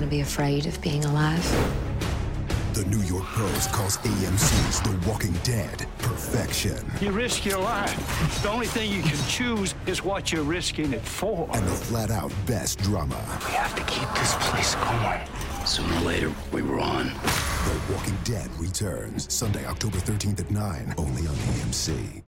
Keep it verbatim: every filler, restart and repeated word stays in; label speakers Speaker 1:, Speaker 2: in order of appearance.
Speaker 1: be afraid of being alive.
Speaker 2: The New York Post calls A M C's The Walking Dead perfection.
Speaker 3: You risk your life. The only thing you can choose is what you're risking it for.
Speaker 2: And the flat-out best drama.
Speaker 3: We have to keep this place going.
Speaker 4: Sooner or later, we were on.
Speaker 2: The Walking Dead returns Sunday, October thirteenth at nine, only on A M C.